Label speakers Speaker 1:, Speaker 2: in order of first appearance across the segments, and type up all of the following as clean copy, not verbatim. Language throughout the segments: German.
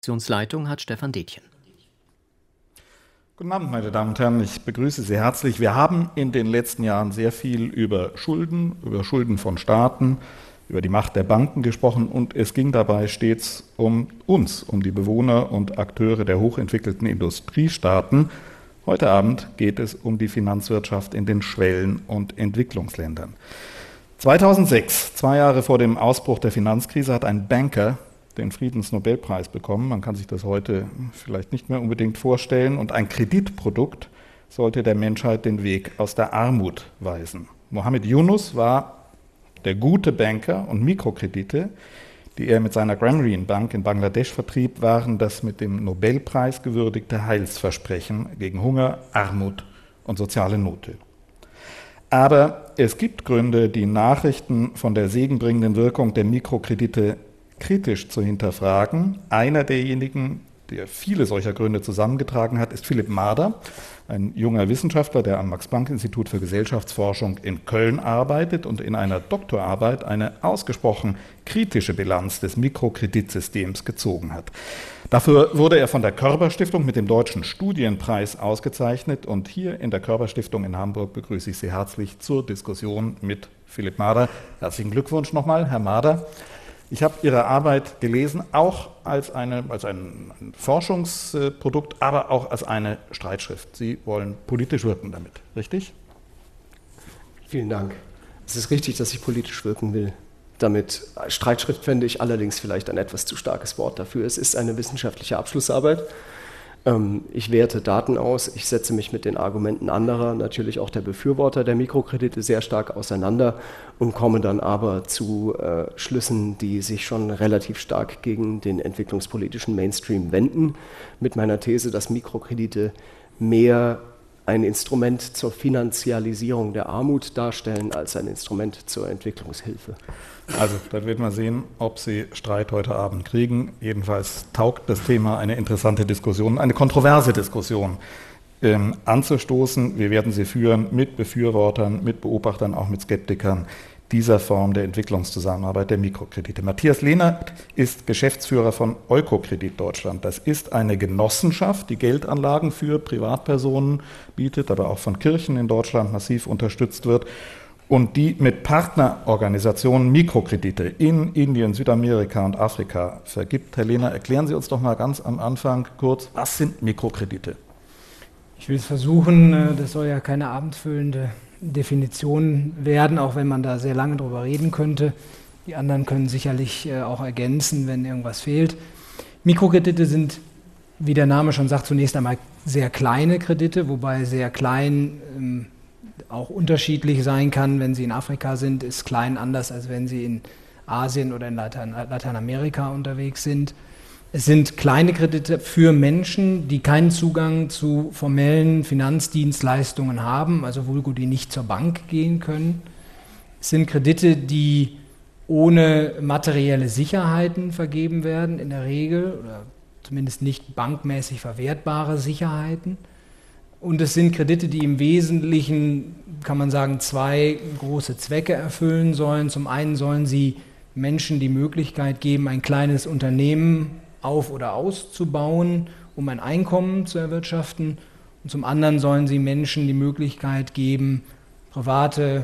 Speaker 1: Redaktionsleitung hat Stefan Detjen.
Speaker 2: Guten Abend, meine Damen und Herren, ich begrüße Sie herzlich. Wir haben in den letzten Jahren sehr viel über Schulden von Staaten, über die Macht der Banken gesprochen und es ging dabei stets um uns, um die Bewohner und Akteure der hochentwickelten Industriestaaten. Heute Abend geht es um die Finanzwirtschaft in den Schwellen- und Entwicklungsländern. 2006, 2 Jahre vor dem Ausbruch der Finanzkrise, hat ein Banker den Friedensnobelpreis bekommen. Man kann sich das heute vielleicht nicht mehr unbedingt vorstellen. Und ein Kreditprodukt sollte der Menschheit den Weg aus der Armut weisen. Mohammed Yunus war der gute Banker und Mikrokredite, die er mit seiner Grameen Bank in Bangladesch vertrieb, waren das mit dem Nobelpreis gewürdigte Heilsversprechen gegen Hunger, Armut und soziale Nöte. Aber es gibt Gründe, die Nachrichten von der segenbringenden Wirkung der Mikrokredite kritisch zu hinterfragen. Einer derjenigen, der viele solcher Gründe zusammengetragen hat, ist Philipp Marder, ein junger Wissenschaftler, der am Max-Planck-Institut für Gesellschaftsforschung in Köln arbeitet und in einer Doktorarbeit eine ausgesprochen kritische Bilanz des Mikrokreditsystems gezogen hat. Dafür wurde er von der Körber-Stiftung mit dem Deutschen Studienpreis ausgezeichnet und hier in der Körber-Stiftung in Hamburg begrüße ich Sie herzlich zur Diskussion mit Philipp Marder. Herzlichen Glückwunsch nochmal, Herr Marder. Ich habe Ihre Arbeit gelesen, auch als ein Forschungsprodukt, aber auch als eine Streitschrift. Sie wollen politisch wirken damit, richtig?
Speaker 3: Vielen Dank. Es ist richtig, dass ich politisch wirken will. Damit Streitschrift fände ich allerdings vielleicht ein etwas zu starkes Wort dafür. Es ist eine wissenschaftliche Abschlussarbeit. Ich werte Daten aus, ich setze mich mit den Argumenten anderer, natürlich auch der Befürworter der Mikrokredite sehr stark auseinander und komme dann aber zu Schlüssen, die sich schon relativ stark gegen den entwicklungspolitischen Mainstream wenden, mit meiner These, dass Mikrokredite mehr ein Instrument zur Finanzialisierung der Armut darstellen als ein Instrument zur Entwicklungshilfe.
Speaker 2: Also, dann wird man sehen, ob Sie Streit heute Abend kriegen. Jedenfalls taugt das Thema eine interessante Diskussion, eine kontroverse Diskussion anzustoßen. Wir werden sie führen mit Befürwortern, mit Beobachtern, auch mit Skeptikern dieser Form der Entwicklungszusammenarbeit der Mikrokredite. Matthias Lehnert ist Geschäftsführer von Eukokredit Deutschland. Das ist eine Genossenschaft, die Geldanlagen für Privatpersonen bietet, aber auch von Kirchen in Deutschland massiv unterstützt wird und die mit Partnerorganisationen Mikrokredite in Indien, Südamerika und Afrika vergibt. Herr Lehner, erklären Sie uns doch mal ganz am Anfang kurz, was sind Mikrokredite?
Speaker 4: Ich will es versuchen, das soll ja keine abendfüllende Definition werden, auch wenn man da sehr lange drüber reden könnte. Die anderen können sicherlich auch ergänzen, wenn irgendwas fehlt. Mikrokredite sind, wie der Name schon sagt, zunächst einmal sehr kleine Kredite, wobei sehr klein auch unterschiedlich sein kann. Wenn sie in Afrika sind, ist klein anders, als wenn sie in Asien oder in Lateinamerika unterwegs sind. Es sind kleine Kredite für Menschen, die keinen Zugang zu formellen Finanzdienstleistungen haben, also vulgo, die nicht zur Bank gehen können. Es sind Kredite, die ohne materielle Sicherheiten vergeben werden, in der Regel, oder zumindest nicht bankmäßig verwertbare Sicherheiten. Und es sind Kredite, die im Wesentlichen, kann man sagen, 2 große Zwecke erfüllen sollen. Zum einen sollen sie Menschen die Möglichkeit geben, ein kleines Unternehmen auf- oder auszubauen, um ein Einkommen zu erwirtschaften. Und zum anderen sollen sie Menschen die Möglichkeit geben, private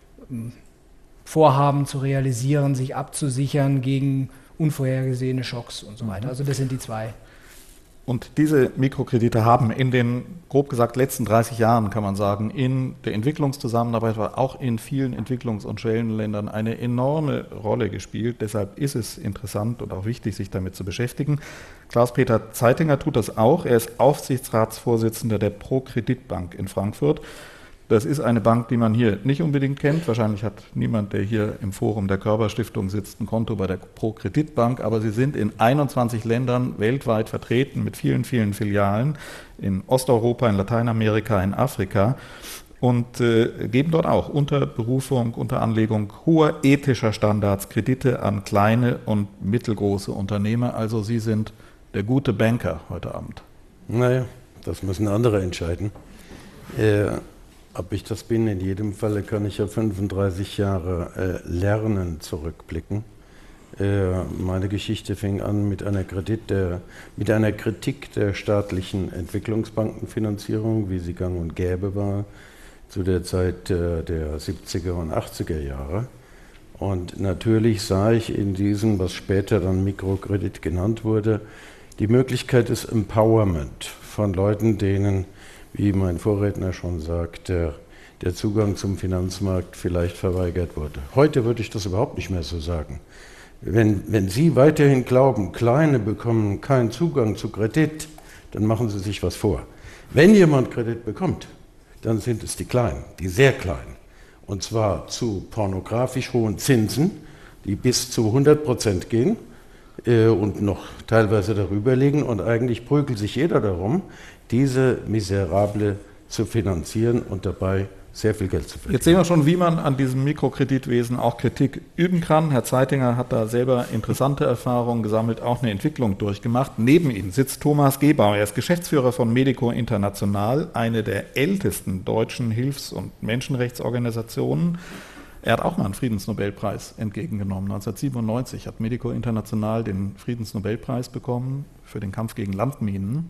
Speaker 4: Vorhaben zu realisieren, sich abzusichern gegen unvorhergesehene Schocks und so weiter. Also das sind die 2.
Speaker 2: Und diese Mikrokredite haben in den, grob gesagt, letzten 30 Jahren, kann man sagen, in der Entwicklungszusammenarbeit, aber auch in vielen Entwicklungs- und Schwellenländern eine enorme Rolle gespielt. Deshalb ist es interessant und auch wichtig, sich damit zu beschäftigen. Klaus-Peter Zeitinger tut das auch. Er ist Aufsichtsratsvorsitzender der ProCredit Bank in Frankfurt. Das ist eine Bank, die man hier nicht unbedingt kennt. Wahrscheinlich hat niemand, der hier im Forum der Körber-Stiftung sitzt, ein Konto bei der ProCredit Bank. Aber sie sind in 21 Ländern weltweit vertreten mit vielen, vielen Filialen in Osteuropa, in Lateinamerika, in Afrika und geben dort auch unter Berufung, unter Anlegung hoher ethischer Standards Kredite an kleine und mittelgroße Unternehmer. Also Sie sind der gute Banker heute Abend.
Speaker 5: Naja, das müssen andere entscheiden. Ob ich das bin, in jedem Falle kann ich ja 35 Jahre Lernen zurückblicken. Meine Geschichte fing an mit einer Kritik der staatlichen Entwicklungsbankenfinanzierung, wie sie gang und gäbe war, zu der Zeit der 70er und 80er Jahre. Und natürlich sah ich in diesem, was später dann Mikrokredit genannt wurde, die Möglichkeit des Empowerment von Leuten, denen, wie mein Vorredner schon sagte, der Zugang zum Finanzmarkt vielleicht verweigert wurde. Heute würde ich das überhaupt nicht mehr so sagen. Wenn Sie weiterhin glauben, Kleine bekommen keinen Zugang zu Kredit, dann machen Sie sich was vor. Wenn jemand Kredit bekommt, dann sind es die Kleinen, die sehr Kleinen. Und zwar zu pornografisch hohen Zinsen, die bis zu 100% gehen und noch teilweise darüber liegen. Und eigentlich prügelt sich jeder darum, diese Miserable zu finanzieren und dabei sehr viel Geld zu verdienen.
Speaker 2: Jetzt sehen wir schon, wie man an diesem Mikrokreditwesen auch Kritik üben kann. Herr Zeitinger hat da selber interessante Erfahrungen gesammelt, auch eine Entwicklung durchgemacht. Neben ihm sitzt Thomas Gebauer. Er ist Geschäftsführer von Medico International, eine der ältesten deutschen Hilfs- und Menschenrechtsorganisationen. Er hat auch mal einen Friedensnobelpreis entgegengenommen. 1997 hat Medico International den Friedensnobelpreis bekommen für den Kampf gegen Landminen.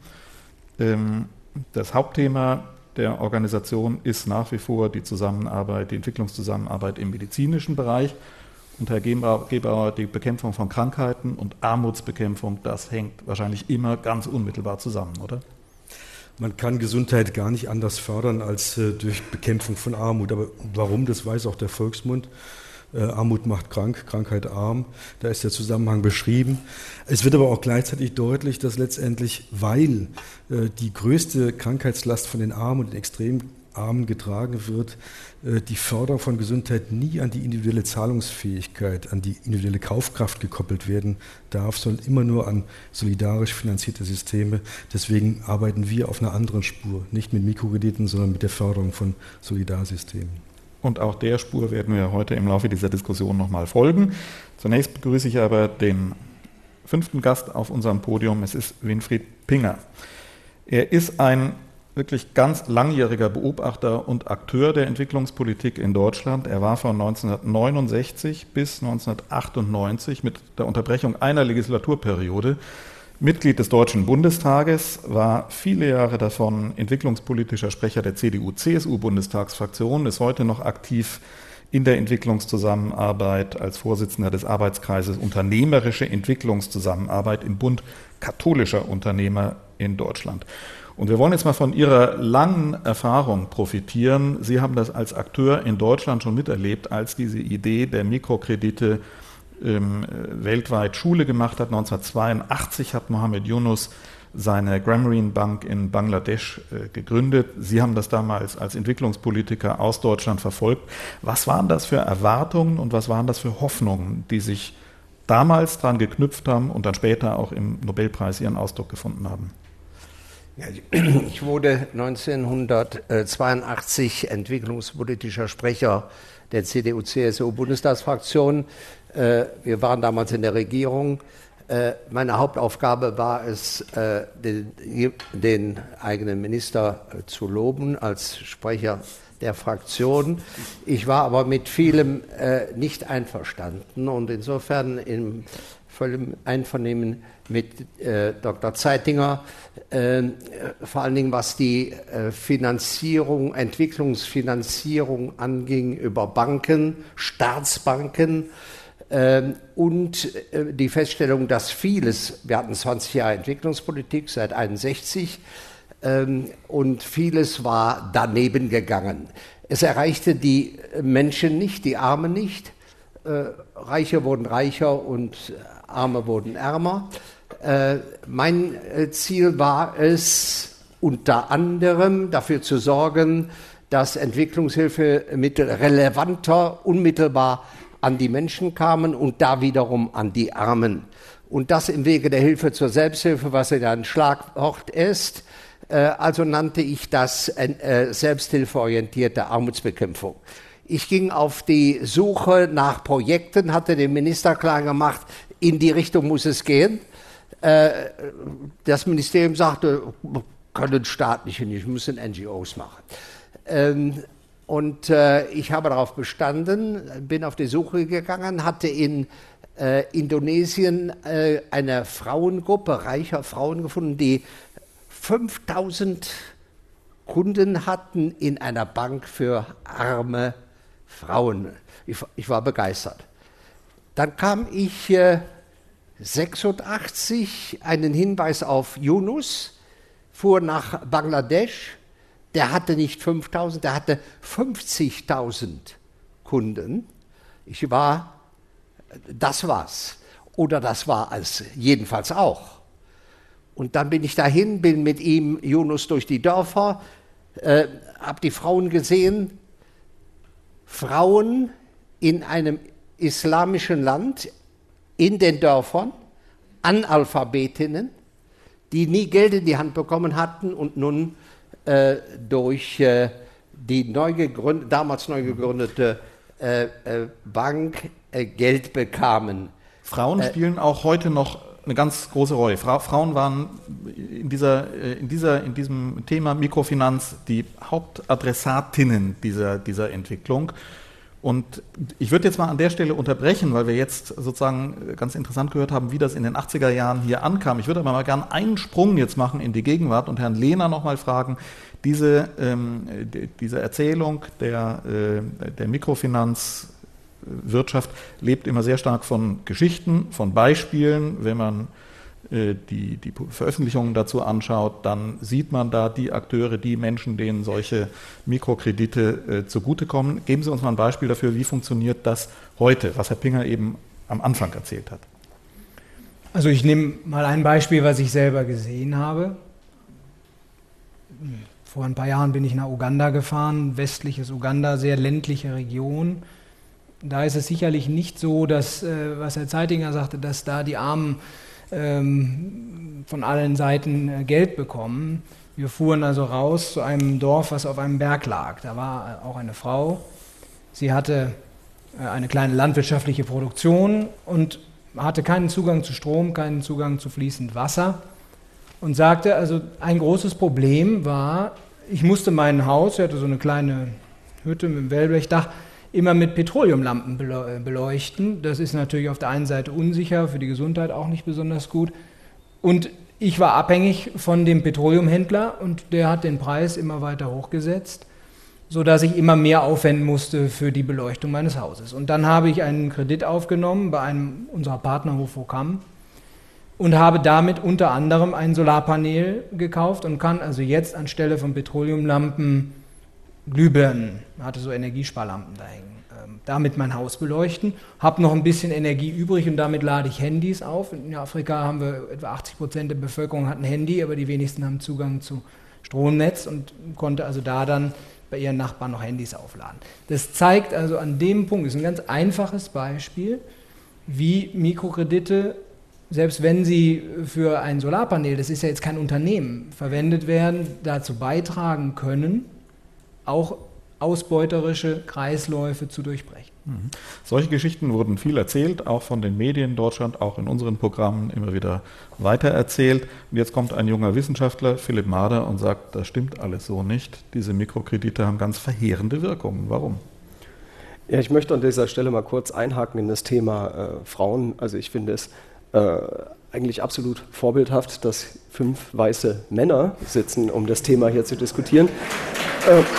Speaker 2: Das Hauptthema der Organisation ist nach wie vor die Zusammenarbeit, die Entwicklungszusammenarbeit im medizinischen Bereich. Und Herr Gebauer, die Bekämpfung von Krankheiten und Armutsbekämpfung, das hängt wahrscheinlich immer ganz unmittelbar zusammen, oder?
Speaker 6: Man kann Gesundheit gar nicht anders fördern als durch Bekämpfung von Armut. Aber warum, das weiß auch der Volksmund. Armut macht krank, Krankheit arm, da ist der Zusammenhang beschrieben. Es wird aber auch gleichzeitig deutlich, dass letztendlich, weil die größte Krankheitslast von den Armen und den extrem Armen getragen wird, die Förderung von Gesundheit nie an die individuelle Zahlungsfähigkeit, an die individuelle Kaufkraft gekoppelt werden darf, sondern immer nur an solidarisch finanzierte Systeme. Deswegen arbeiten wir auf einer anderen Spur, nicht mit Mikrokrediten, sondern mit der Förderung von Solidarsystemen.
Speaker 2: Und auch der Spur werden wir heute im Laufe dieser Diskussion nochmal folgen. Zunächst begrüße ich aber den 5. Gast auf unserem Podium. Es ist Winfried Pinger. Er ist ein wirklich ganz langjähriger Beobachter und Akteur der Entwicklungspolitik in Deutschland. Er war von 1969 bis 1998 mit der Unterbrechung einer Legislaturperiode Mitglied des Deutschen Bundestages, war viele Jahre davon entwicklungspolitischer Sprecher der CDU-CSU-Bundestagsfraktion, ist heute noch aktiv in der Entwicklungszusammenarbeit als Vorsitzender des Arbeitskreises Unternehmerische Entwicklungszusammenarbeit im Bund katholischer Unternehmer in Deutschland. Und wir wollen jetzt mal von Ihrer langen Erfahrung profitieren. Sie haben das als Akteur in Deutschland schon miterlebt, als diese Idee der Mikrokredite weltweit Schule gemacht hat. 1982 hat Mohammed Yunus seine Grameen Bank in Bangladesch gegründet. Sie haben das damals als Entwicklungspolitiker aus Deutschland verfolgt. Was waren das für Erwartungen und was waren das für Hoffnungen, die sich damals daran geknüpft haben und dann später auch im Nobelpreis ihren Ausdruck gefunden haben?
Speaker 7: Ja, ich wurde 1982 entwicklungspolitischer Sprecher der CDU-CSU-Bundestagsfraktion. Wir waren damals in der Regierung. Meine Hauptaufgabe war es, den eigenen Minister zu loben als Sprecher der Fraktion. Ich war aber mit vielem nicht einverstanden und insofern im vollem Einvernehmen mit Dr. Zeitinger, vor allen Dingen was die Finanzierung, Entwicklungsfinanzierung anging über Banken, Staatsbanken, und die Feststellung, dass vieles, wir hatten 20 Jahre Entwicklungspolitik seit 1961, und vieles war daneben gegangen. Es erreichte die Menschen nicht, die Armen nicht. Reiche wurden reicher und Arme wurden ärmer. Mein Ziel war es, unter anderem dafür zu sorgen, dass Entwicklungshilfemittel relevanter, unmittelbar an die Menschen kamen und da wiederum an die Armen. Und das im Wege der Hilfe zur Selbsthilfe, was ja ein Schlagwort ist. Also nannte ich das selbsthilfeorientierte Armutsbekämpfung. Ich ging auf die Suche nach Projekten, hatte dem Minister klar gemacht, in die Richtung muss es gehen. Das Ministerium sagte, können staatliche nicht, müssen NGOs machen. Und ich habe darauf bestanden, bin auf die Suche gegangen, hatte in Indonesien eine Frauengruppe, reicher Frauen gefunden, die 5000 Kunden hatten in einer Bank für arme Frauen. Ich war begeistert. Dann kam ich 86 einen Hinweis auf Yunus, fuhr nach Bangladesch. Der hatte nicht 5000, der hatte 50.000 Kunden. Das war's. Oder das war es jedenfalls auch. Und dann bin ich dahin, bin mit ihm, Yunus, durch die Dörfer, habe die Frauen gesehen. Frauen in einem islamischen Land, in den Dörfern, Analphabetinnen, die nie Geld in die Hand bekommen hatten und nun durch die damals neu gegründete Bank Geld bekamen.
Speaker 2: Frauen spielen auch heute noch eine ganz große Rolle. Frauen waren in diesem Thema Mikrofinanz die Hauptadressatinnen dieser Entwicklung. Und ich würde jetzt mal an der Stelle unterbrechen, weil wir jetzt sozusagen ganz interessant gehört haben, wie das in den 80er Jahren hier ankam. Ich würde aber mal gerne einen Sprung jetzt machen in die Gegenwart und Herrn Lehner noch mal fragen, diese Erzählung der Mikrofinanzwirtschaft lebt immer sehr stark von Geschichten, von Beispielen. Wenn man die Veröffentlichungen dazu anschaut, dann sieht man da die Akteure, die Menschen, denen solche Mikrokredite zugutekommen. Geben Sie uns mal ein Beispiel dafür, wie funktioniert das heute, was Herr Pinger eben am Anfang erzählt hat.
Speaker 4: Also ich nehme mal ein Beispiel, was ich selber gesehen habe. Vor ein paar Jahren bin ich nach Uganda gefahren, westliches Uganda, sehr ländliche Region. Da ist es sicherlich nicht so, dass, was Herr Zeitinger sagte, dass da die Armen von allen Seiten Geld bekommen. Wir fuhren also raus zu einem Dorf, was auf einem Berg lag. Da war auch eine Frau. Sie hatte eine kleine landwirtschaftliche Produktion und hatte keinen Zugang zu Strom, keinen Zugang zu fließend Wasser und sagte, also ein großes Problem war, ich musste mein Haus, sie hatte so eine kleine Hütte mit einem Wellblechdach, immer mit Petroleumlampen beleuchten. Das ist natürlich auf der einen Seite unsicher, für die Gesundheit auch nicht besonders gut. Und ich war abhängig von dem Petroleumhändler und der hat den Preis immer weiter hochgesetzt, sodass ich immer mehr aufwenden musste für die Beleuchtung meines Hauses. Und dann habe ich einen Kredit aufgenommen bei einem unserer Partner Hofocam und habe damit unter anderem ein Solarpanel gekauft und kann also jetzt anstelle von Petroleumlampen Glühbirnen, hatte so Energiesparlampen da hängen, damit mein Haus beleuchten, habe noch ein bisschen Energie übrig und damit lade ich Handys auf. In Afrika haben wir etwa 80% der Bevölkerung hat ein Handy, aber die wenigsten haben Zugang zu Stromnetz und konnte also da dann bei ihren Nachbarn noch Handys aufladen. Das zeigt also an dem Punkt, ist ein ganz einfaches Beispiel, wie Mikrokredite, selbst wenn sie für ein Solarpanel, das ist ja jetzt kein Unternehmen, verwendet werden, dazu beitragen können, auch ausbeuterische Kreisläufe zu durchbrechen.
Speaker 2: Solche Geschichten wurden viel erzählt, auch von den Medien in Deutschland, auch in unseren Programmen immer wieder weitererzählt. Und jetzt kommt ein junger Wissenschaftler, Philipp Mader, und sagt, das stimmt alles so nicht. Diese Mikrokredite haben ganz verheerende Wirkungen. Warum?
Speaker 3: Ja, ich möchte an dieser Stelle mal kurz einhaken in das Thema Frauen. Also ich finde es eigentlich absolut vorbildhaft, dass 5 weiße Männer sitzen, um das Thema hier zu diskutieren. Er ist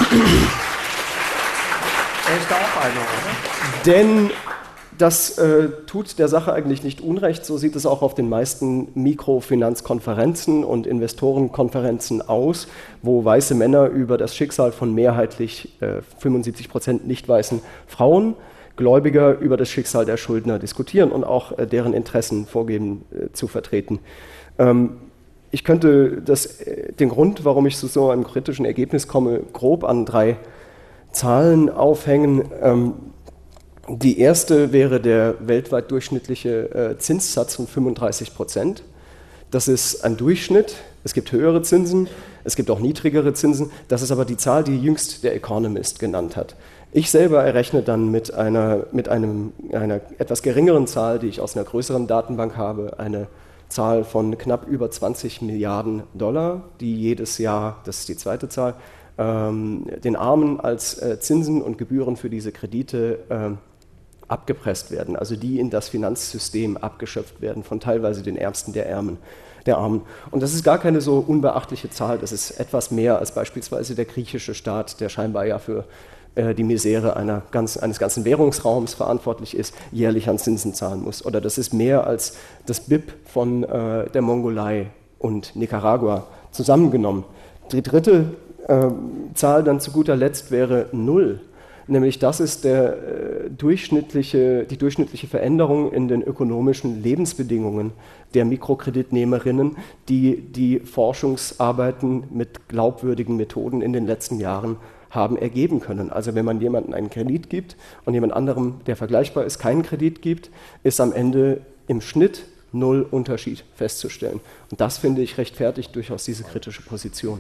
Speaker 3: da auch einer, oder? Denn das tut der Sache eigentlich nicht unrecht. So sieht es auch auf den meisten Mikrofinanzkonferenzen und Investorenkonferenzen aus, wo weiße Männer über das Schicksal von mehrheitlich 75% nicht weißen Frauen, Gläubiger über das Schicksal der Schuldner diskutieren und auch deren Interessen vorgeben zu vertreten. Ich könnte den Grund, warum ich zu so einem kritischen Ergebnis komme, grob an 3 Zahlen aufhängen. Die erste wäre der weltweit durchschnittliche Zinssatz von 35%. Das ist ein Durchschnitt. Es gibt höhere Zinsen, es gibt auch niedrigere Zinsen. Das ist aber die Zahl, die jüngst der Economist genannt hat. Ich selber errechne dann mit einer etwas geringeren Zahl, die ich aus einer größeren Datenbank habe, eine Zahl von knapp über 20 Milliarden $, die jedes Jahr, das ist die zweite Zahl, den Armen als Zinsen und Gebühren für diese Kredite abgepresst werden, also die in das Finanzsystem abgeschöpft werden von teilweise den Ärmsten der Armen. Und das ist gar keine so unbeachtliche Zahl, das ist etwas mehr als beispielsweise der griechische Staat, der scheinbar ja für die Misere eines ganzen Währungsraums verantwortlich ist, jährlich an Zinsen zahlen muss. Oder das ist mehr als das BIP von der Mongolei und Nicaragua zusammengenommen. Die dritte Zahl dann zu guter Letzt wäre 0. Nämlich das ist die durchschnittliche Veränderung in den ökonomischen Lebensbedingungen der Mikrokreditnehmerinnen, die die Forschungsarbeiten mit glaubwürdigen Methoden in den letzten Jahren haben ergeben können. Also wenn man jemandem einen Kredit gibt und jemand anderem, der vergleichbar ist, keinen Kredit gibt, ist am Ende im Schnitt 0 Unterschied festzustellen. Und das, finde ich, rechtfertigt durchaus diese kritische Position.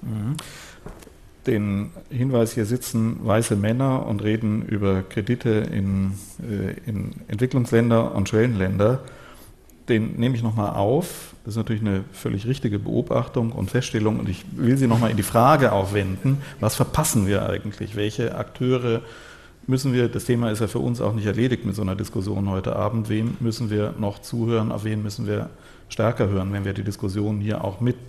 Speaker 2: Den Hinweis, hier sitzen weiße Männer und reden über Kredite in Entwicklungsländer und Schwellenländer, den nehme ich nochmal auf. Das ist natürlich eine völlig richtige Beobachtung und Feststellung und ich will sie nochmal in die Frage aufwenden, was verpassen wir eigentlich? Welche Akteure müssen wir, das Thema ist ja für uns auch nicht erledigt mit so einer Diskussion heute Abend, wem müssen wir noch zuhören, auf wen müssen wir stärker hören, wenn wir die Diskussion hier auch mit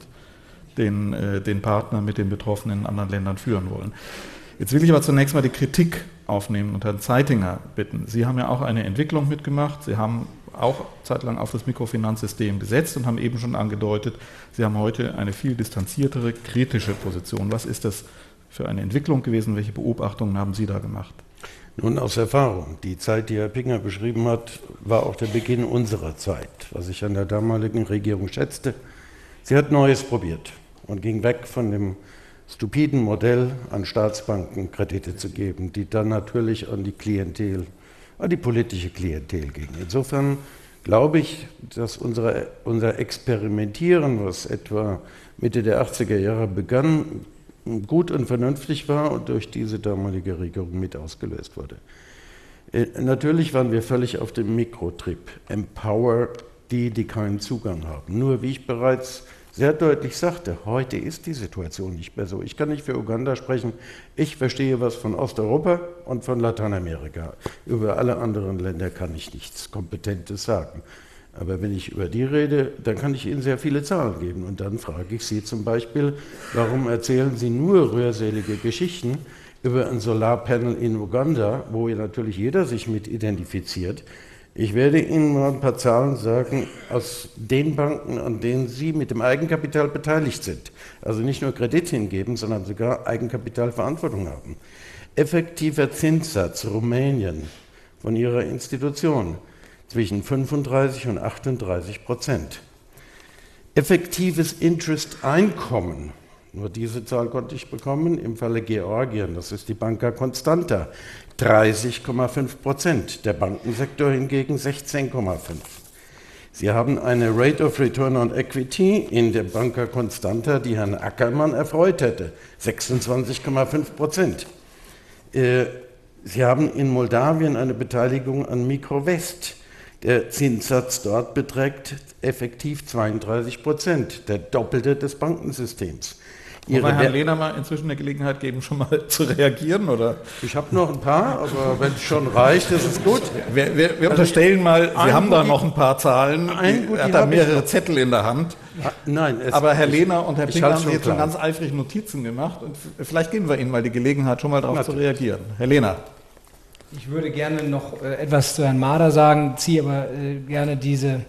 Speaker 2: den Partnern, mit den Betroffenen in anderen Ländern führen wollen. Jetzt will ich aber zunächst mal die Kritik aufnehmen und Herrn Zeitinger bitten. Sie haben ja auch eine Entwicklung mitgemacht, Sie haben auch zeitlang auf das Mikrofinanzsystem gesetzt und haben eben schon angedeutet, Sie haben heute eine viel distanziertere, kritische Position. Was ist das für eine Entwicklung gewesen? Welche Beobachtungen haben Sie da gemacht?
Speaker 5: Nun, aus Erfahrung. Die Zeit, die Herr Pinger beschrieben hat, war auch der Beginn unserer Zeit, was ich an der damaligen Regierung schätzte. Sie hat Neues probiert und ging weg von dem stupiden Modell, an Staatsbanken Kredite zu geben, die dann natürlich an die Klientel, an die politische Klientel ging. Insofern glaube ich, dass unser Experimentieren, was etwa Mitte der 80er Jahre begann, gut und vernünftig war und durch diese damalige Regierung mit ausgelöst wurde. Natürlich waren wir völlig auf dem Mikrotrip. Empower die keinen Zugang haben. Nur, wie ich bereits sehr deutlich sagte, heute ist die Situation nicht mehr so. Ich kann nicht für Uganda sprechen. Ich verstehe was von Osteuropa und von Lateinamerika. Über alle anderen Länder kann ich nichts Kompetentes sagen. Aber wenn ich über die rede, dann kann ich Ihnen sehr viele Zahlen geben. Und dann frage ich Sie zum Beispiel, warum erzählen Sie nur rührselige Geschichten über ein Solarpanel in Uganda, wo natürlich jeder sich mit identifiziert. Ich werde Ihnen mal ein paar Zahlen sagen aus den Banken, an denen Sie mit dem Eigenkapital beteiligt sind. Also nicht nur Kredit hingeben, sondern sogar Eigenkapitalverantwortung haben. Effektiver Zinssatz Rumänien von Ihrer Institution zwischen 35 und 38%. Effektives Interest-Einkommen, nur diese Zahl konnte ich bekommen, im Falle Georgien, das ist die Banca Constanta, 30,5%, der Bankensektor hingegen 16,5%. Sie haben eine Rate of Return on Equity in der Banca Constanta, die Herrn Ackermann erfreut hätte, 26,5%. Sie haben in Moldawien eine Beteiligung an Microvest. Der Zinssatz dort beträgt effektiv 32%, der Doppelte des Bankensystems.
Speaker 2: Wollen wir Herrn Lehner mal inzwischen eine Gelegenheit geben, schon mal zu reagieren? Oder?
Speaker 5: Ich habe noch ein paar, aber wenn es schon reicht, ist es gut.
Speaker 2: Wir unterstellen mal, Sie haben da noch ein paar Zahlen. Er hat da mehrere Zettel in der Hand.
Speaker 5: Nein,
Speaker 2: aber Herr Lehner und Herr Pinger haben jetzt schon ganz eifrig Notizen gemacht. Und vielleicht geben wir Ihnen mal die Gelegenheit, schon mal darauf zu reagieren. Herr Lehner.
Speaker 4: Ich würde gerne noch etwas zu Herrn Mader sagen, ziehe aber gerne diese,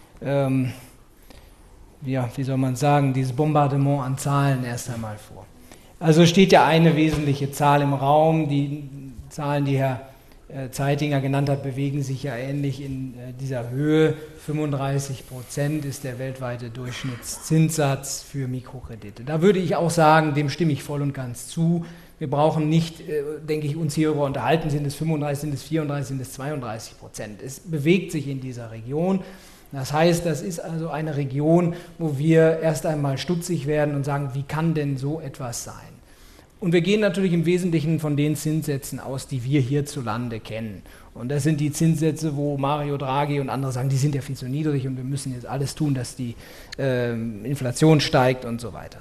Speaker 4: wie soll man sagen, dieses Bombardement an Zahlen erst einmal vor. Also steht ja eine wesentliche Zahl im Raum, die Zahlen, die Herr Zeitinger genannt hat, bewegen sich ja ähnlich in dieser Höhe. 35% ist der weltweite Durchschnittszinssatz für Mikrokredite. Da würde ich auch sagen, dem stimme ich voll und ganz zu. Wir brauchen nicht, denke ich, uns hierüber unterhalten, sind es 35, sind es 34, sind es 32%. Es bewegt sich in dieser Region. Das heißt, das ist also eine Region, wo wir erst einmal stutzig werden und sagen, wie kann denn so etwas sein? Und wir gehen natürlich im Wesentlichen von den Zinssätzen aus, die wir hierzulande kennen. Und das sind die Zinssätze, wo Mario Draghi und andere sagen, die sind ja viel zu niedrig und wir müssen jetzt alles tun, dass die Inflation steigt und so weiter.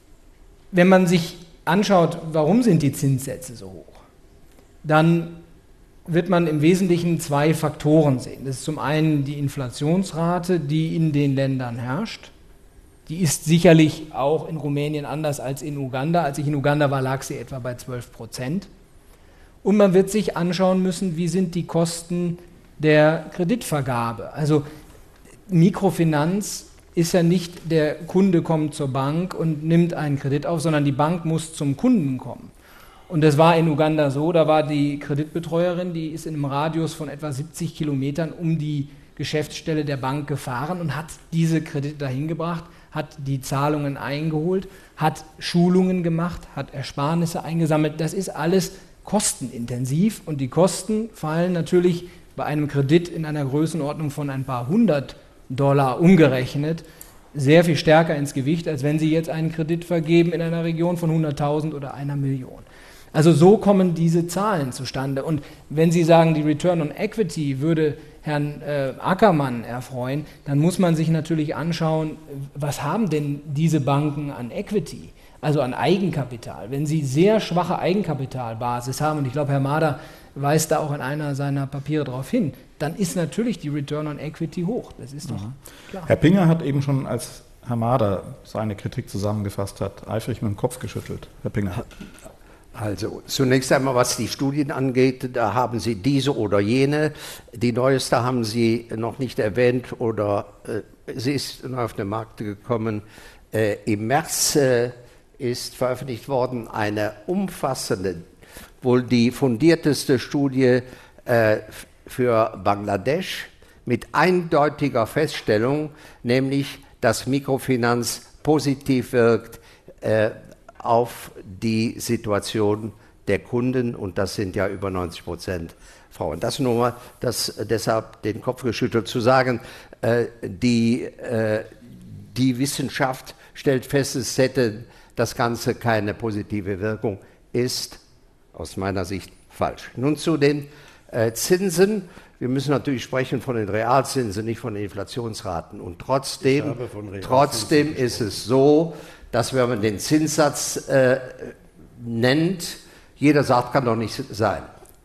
Speaker 4: Wenn man sich anschaut, warum sind die Zinssätze so hoch, dann wird man im Wesentlichen zwei Faktoren sehen. Das ist zum einen die Inflationsrate, die in den Ländern herrscht. Die ist sicherlich auch in Rumänien anders als in Uganda. Als ich in Uganda war, lag sie etwa bei 12%. Und man wird sich anschauen müssen, wie sind die Kosten der Kreditvergabe. Also Mikrofinanz ist ja nicht, der Kunde kommt zur Bank und nimmt einen Kredit auf, sondern die Bank muss zum Kunden kommen. Und das war in Uganda so, da war die Kreditbetreuerin, die ist in einem Radius von etwa 70 Kilometern um die Geschäftsstelle der Bank gefahren und hat diese Kredite dahin gebracht, hat die Zahlungen eingeholt, hat Schulungen gemacht, hat Ersparnisse eingesammelt. Das ist alles kostenintensiv und die Kosten fallen natürlich bei einem Kredit in einer Größenordnung von ein paar $100 umgerechnet sehr viel stärker ins Gewicht, als wenn Sie jetzt einen Kredit vergeben in einer Region von 100.000 oder 1 Million. Also so kommen diese Zahlen zustande. Und wenn Sie sagen, die Return on Equity würde Herrn Ackermann erfreuen, dann muss man sich natürlich anschauen, was haben denn diese Banken an Equity, also an Eigenkapital. Wenn Sie sehr schwache Eigenkapitalbasis haben, und ich glaube, Herr Mader weist da auch in einer seiner Papiere darauf hin, dann ist natürlich die Return on Equity hoch. Das ist doch klar.
Speaker 2: Herr Pinger hat eben schon, als Herr Mader seine Kritik zusammengefasst hat, eifrig mit dem Kopf geschüttelt. Herr Pinger.
Speaker 7: Also zunächst einmal, was die Studien angeht, da haben Sie diese oder jene. Die neueste haben Sie noch nicht erwähnt oder sie ist neu auf den Markt gekommen. Im März ist veröffentlicht worden eine umfassende, wohl die fundierteste Studie für Bangladesch mit eindeutiger Feststellung, nämlich, dass Mikrofinanz positiv wirkt auf die Situation der Kunden, und das sind ja über 90% Frauen. Das nur mal, deshalb den Kopf geschüttelt zu sagen, die Wissenschaft stellt fest, es hätte das Ganze keine positive Wirkung, ist aus meiner Sicht falsch. Nun zu den Zinsen. Wir müssen natürlich sprechen von den Realzinsen, nicht von den Inflationsraten. Und trotzdem ist es so, dass wenn man den Zinssatz nennt, jeder sagt, kann doch nicht sein.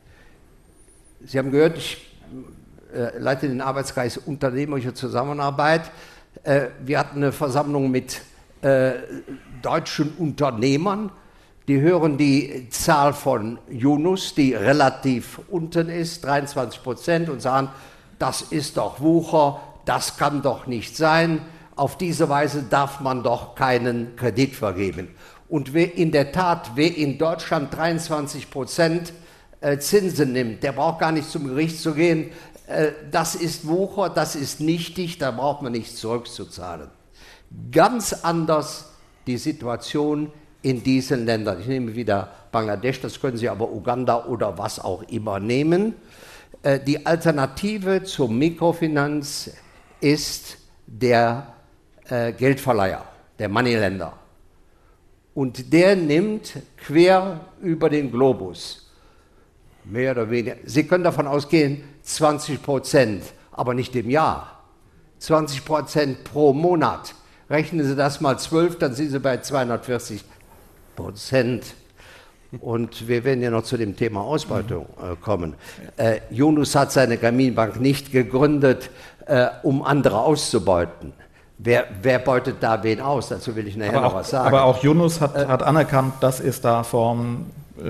Speaker 7: Sie haben gehört, ich leite den Arbeitskreis Unternehmerische Zusammenarbeit. Wir hatten eine Versammlung mit deutschen Unternehmern. Die hören die Zahl von Yunus, die relativ unten ist, 23%, und sagen, das ist doch Wucher, das kann doch nicht sein. Auf diese Weise darf man doch keinen Kredit vergeben. Und wer in Deutschland 23% Zinsen nimmt, der braucht gar nicht zum Gericht zu gehen. Das ist Wucher, das ist nichtig, da braucht man nichts zurückzuzahlen. Ganz anders die Situation in diesen Ländern. Ich nehme wieder Bangladesch, das können Sie aber Uganda oder was auch immer nehmen. Die Alternative zur Mikrofinanz ist der Geldverleiher, der Moneylender. Und der nimmt quer über den Globus, mehr oder weniger, Sie können davon ausgehen, 20%, aber nicht im Jahr, 20% pro Monat. Rechnen Sie das mal 12, dann sind Sie bei 240%. Und wir werden ja noch zu dem Thema Ausbeutung kommen. Yunus hat seine Grameenbank nicht gegründet, um andere auszubeuten. Wer beutet da wen aus? Dazu will ich nachher noch was sagen.
Speaker 2: Aber auch Yunus hat anerkannt, dass es da Formen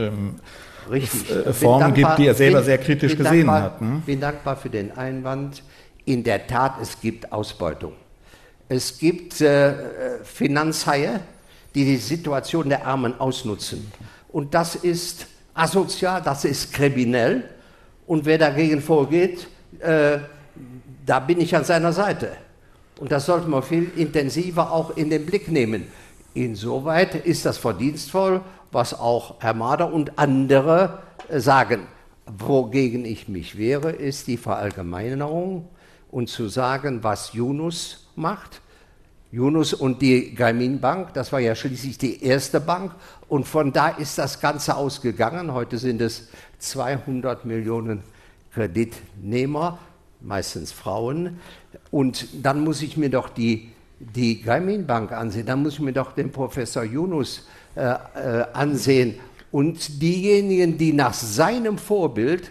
Speaker 2: gibt, die er selber sehr kritisch gesehen hat.
Speaker 7: Ich bin dankbar für den Einwand. In der Tat, es gibt Ausbeutung. Es gibt Finanzhaie, die die Situation der Armen ausnutzen. Und das ist asozial, das ist kriminell. Und wer dagegen vorgeht, da bin ich an seiner Seite. Und das sollte man viel intensiver auch in den Blick nehmen. Insoweit ist das verdienstvoll, was auch Herr Mader und andere sagen. Wogegen ich mich wehre, ist die Verallgemeinerung und zu sagen, was Yunus macht. Yunus und die Grameenbank, das war ja schließlich die erste Bank, und von da ist das Ganze ausgegangen. Heute sind es 200 Millionen Kreditnehmer, meistens Frauen. Und dann muss ich mir doch die Grameenbank ansehen, dann muss ich mir doch den Professor Yunus ansehen und diejenigen, die nach seinem Vorbild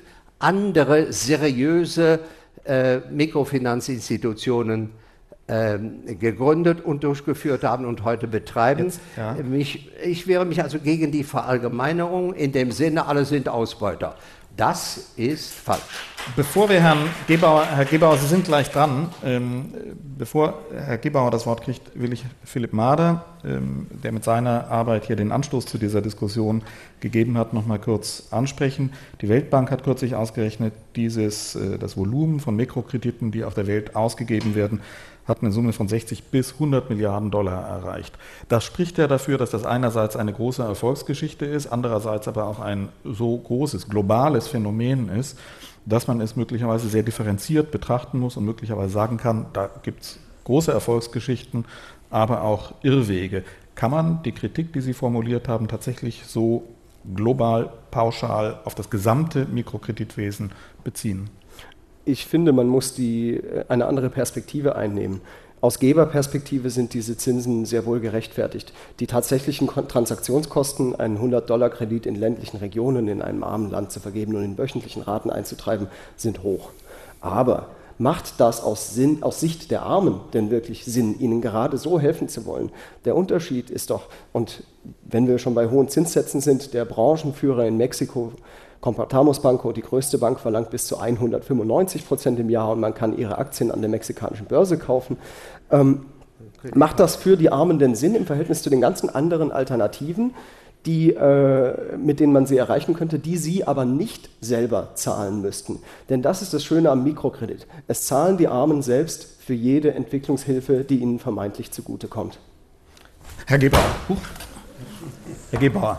Speaker 7: andere seriöse Mikrofinanzinstitutionen gegründet und durchgeführt haben und heute betreiben.
Speaker 2: Jetzt, ja.
Speaker 7: Ich wehre mich also gegen die Verallgemeinerung in dem Sinne, alle sind Ausbeuter. Das ist falsch.
Speaker 2: Bevor wir Herr Gebauer, Sie sind gleich dran. Bevor Herr Gebauer das Wort kriegt, will ich Philipp Mader, der mit seiner Arbeit hier den Anstoß zu dieser Diskussion gegeben hat, noch mal kurz ansprechen. Die Weltbank hat kürzlich ausgerechnet, das Volumen von Mikrokrediten, die auf der Welt ausgegeben werden, hat eine Summe von 60 bis 100 Milliarden Dollar erreicht. Das spricht ja dafür, dass das einerseits eine große Erfolgsgeschichte ist, andererseits aber auch ein so großes, globales Phänomen ist, dass man es möglicherweise sehr differenziert betrachten muss und möglicherweise sagen kann, da gibt es große Erfolgsgeschichten, aber auch Irrwege. Kann man die Kritik, die Sie formuliert haben, tatsächlich so global, pauschal auf das gesamte Mikrokreditwesen beziehen?
Speaker 3: Ich finde, man muss eine andere Perspektive einnehmen. Aus Geberperspektive sind diese Zinsen sehr wohl gerechtfertigt. Die tatsächlichen Transaktionskosten, einen $100-Kredit in ländlichen Regionen in einem armen Land zu vergeben und in wöchentlichen Raten einzutreiben, sind hoch. Aber macht das aus Sicht der Armen denn wirklich Sinn, ihnen gerade so helfen zu wollen? Der Unterschied ist doch, und wenn wir schon bei hohen Zinssätzen sind, der Branchenführer in Mexiko, Compartamos Banco, die größte Bank, verlangt bis zu 195% im Jahr und man kann ihre Aktien an der mexikanischen Börse kaufen. Macht das für die Armen denn Sinn im Verhältnis zu den ganzen anderen Alternativen, mit denen man sie erreichen könnte, die sie aber nicht selber zahlen müssten? Denn das ist das Schöne am Mikrokredit. Es zahlen die Armen selbst für jede Entwicklungshilfe, die ihnen vermeintlich zugutekommt.
Speaker 2: Herr Gebauer. Herr Gebauer.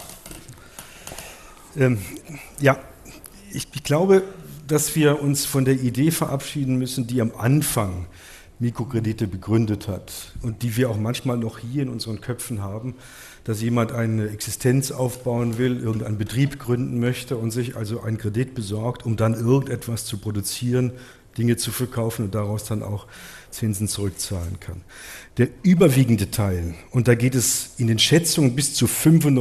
Speaker 6: Ja, ich glaube, dass wir uns von der Idee verabschieden müssen, die am Anfang Mikrokredite begründet hat und die wir auch manchmal noch hier in unseren Köpfen haben, dass jemand eine Existenz aufbauen will, irgendeinen Betrieb gründen möchte und sich also einen Kredit besorgt, um dann irgendetwas zu produzieren, Dinge zu verkaufen und daraus dann auch Zinsen zurückzahlen kann. Der überwiegende Teil, und da geht es in den Schätzungen bis zu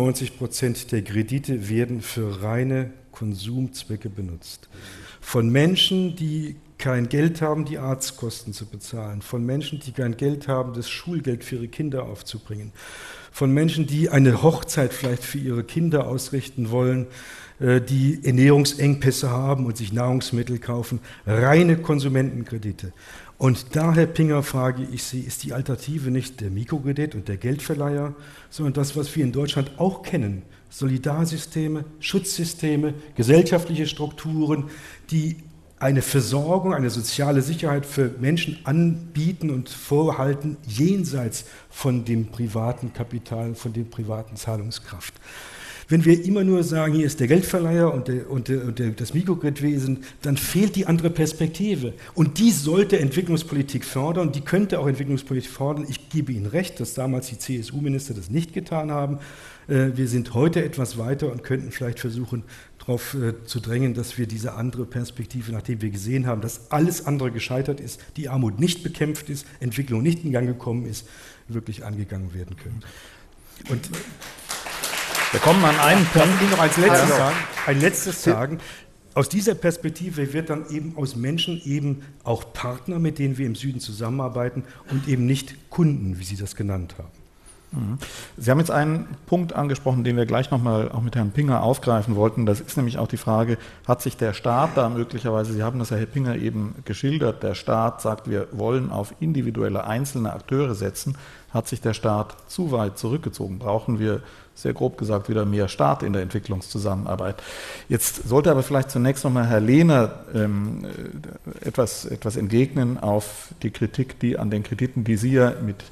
Speaker 6: 95% der Kredite, werden für reine Konsumzwecke benutzt. Von Menschen, die kein Geld haben, die Arztkosten zu bezahlen, von Menschen, die kein Geld haben, das Schulgeld für ihre Kinder aufzubringen, von Menschen, die eine Hochzeit vielleicht für ihre Kinder ausrichten wollen, die Ernährungsengpässe haben und sich Nahrungsmittel kaufen, reine Konsumentenkredite. Und da, Herr Pinger, frage ich Sie, ist die Alternative nicht der Mikrokredit und der Geldverleiher, sondern das, was wir in Deutschland auch kennen, Solidarsysteme, Schutzsysteme, gesellschaftliche Strukturen, die eine Versorgung, eine soziale Sicherheit für Menschen anbieten und vorhalten, jenseits von dem privaten Kapital, von der privaten Zahlungskraft. Wenn wir immer nur sagen, hier ist der Geldverleiher und das Mikrokreditwesen, dann fehlt die andere Perspektive. Und die sollte Entwicklungspolitik fördern, die könnte auch Entwicklungspolitik fördern. Ich gebe Ihnen recht, dass damals die CSU-Minister das nicht getan haben. Wir sind heute etwas weiter und könnten vielleicht versuchen, darauf zu drängen, dass wir diese andere Perspektive, nachdem wir gesehen haben, dass alles andere gescheitert ist, die Armut nicht bekämpft ist, Entwicklung nicht in Gang gekommen ist, wirklich angegangen werden können. Und
Speaker 2: wir kommen an einen Punkt.
Speaker 6: Lassen Sie noch ein letztes sagen. Aus dieser Perspektive wird dann eben aus Menschen eben auch Partner, mit denen wir im Süden zusammenarbeiten und eben nicht Kunden, wie Sie das genannt haben.
Speaker 2: Sie haben jetzt einen Punkt angesprochen, den wir gleich nochmal auch mit Herrn Pinger aufgreifen wollten. Das ist nämlich auch die Frage, hat sich der Staat da möglicherweise, Sie haben das ja Herr Pinger eben geschildert, der Staat sagt, wir wollen auf individuelle einzelne Akteure setzen, hat sich der Staat zu weit zurückgezogen? Brauchen wir, sehr grob gesagt, wieder mehr Staat in der Entwicklungszusammenarbeit? Jetzt sollte aber vielleicht zunächst nochmal Herr Lehner etwas entgegnen auf die Kritik, die an den Krediten, die Sie ja mit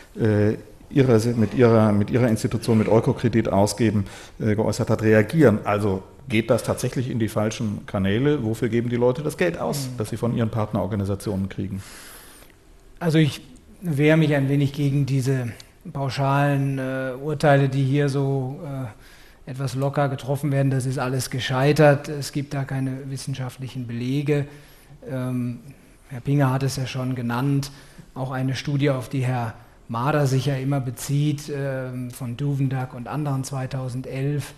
Speaker 2: Ihrer Institution, mit Eukokredit ausgeben, geäußert hat, reagieren. Also geht das tatsächlich in die falschen Kanäle? Wofür geben die Leute das Geld aus, das sie von ihren Partnerorganisationen kriegen?
Speaker 4: Also ich wehre mich ein wenig gegen diese pauschalen Urteile, die hier so etwas locker getroffen werden. Das ist alles gescheitert. Es gibt da keine wissenschaftlichen Belege. Herr Pinger hat es ja schon genannt. Auch eine Studie, auf die Herr Mader sich ja immer bezieht, von Duvendak und anderen 2011,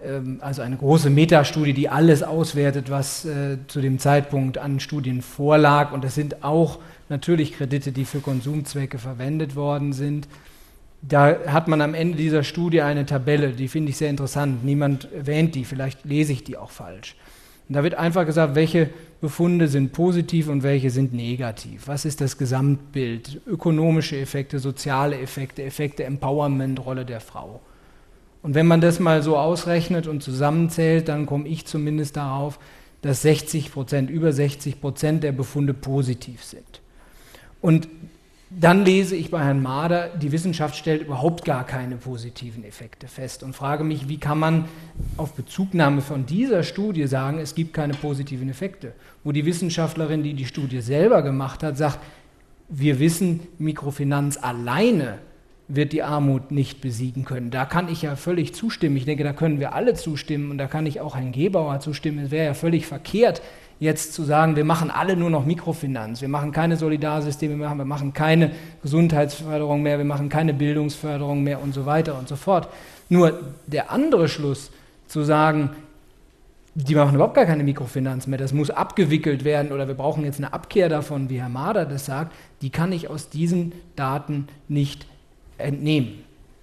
Speaker 4: also eine große Metastudie, die alles auswertet, was zu dem Zeitpunkt an Studien vorlag. Und das sind auch natürlich Kredite, die für Konsumzwecke verwendet worden sind. Da hat man am Ende dieser Studie eine Tabelle, die finde ich sehr interessant. Niemand erwähnt die, vielleicht lese ich die auch falsch. Und da wird einfach gesagt, welche Befunde sind positiv und welche sind negativ. Was ist das Gesamtbild? Ökonomische Effekte, soziale Effekte, Effekte Empowerment, Rolle der Frau. Und wenn man das mal so ausrechnet und zusammenzählt, dann komme ich zumindest darauf, dass 60%, über 60% der Befunde positiv sind. Und dann lese ich bei Herrn Mader, die Wissenschaft stellt überhaupt gar keine positiven Effekte fest und frage mich, wie kann man auf Bezugnahme von dieser Studie sagen, es gibt keine positiven Effekte, wo die Wissenschaftlerin, die die Studie selber gemacht hat, sagt, wir wissen, Mikrofinanz alleine wird die Armut nicht besiegen können. Da kann ich ja völlig zustimmen. Ich denke, da können wir alle zustimmen und da kann ich auch Herrn Gebauer zustimmen. Es wäre ja völlig verkehrt, jetzt zu sagen, wir machen alle nur noch Mikrofinanz, wir machen keine Solidarsysteme mehr, wir machen keine Gesundheitsförderung mehr, wir machen keine Bildungsförderung mehr und so weiter und so fort. Nur der andere Schluss, zu sagen, die machen überhaupt gar keine Mikrofinanz mehr, das muss abgewickelt werden oder wir brauchen jetzt eine Abkehr davon, wie Herr Mader das sagt, die kann ich aus diesen Daten nicht entnehmen.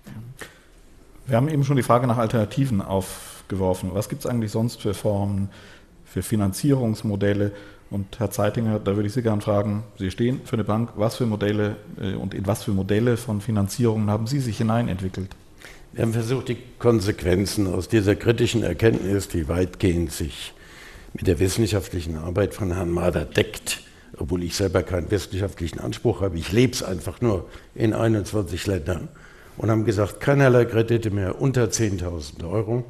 Speaker 2: Wir haben eben schon die Frage nach Alternativen aufgeworfen. Was gibt es eigentlich sonst für Formen, für Finanzierungsmodelle? Und Herr Zeitinger, da würde ich Sie gerne fragen, Sie stehen für eine Bank, was für Modelle und in was für Modelle von Finanzierungen haben Sie sich hineinentwickelt?
Speaker 5: Wir haben versucht, die Konsequenzen aus dieser kritischen Erkenntnis, die weitgehend sich mit der wissenschaftlichen Arbeit von Herrn Mader deckt, obwohl ich selber keinen wissenschaftlichen Anspruch habe, ich lebe es einfach nur in 21 Ländern, und haben gesagt, keinerlei Kredite mehr unter 10.000 €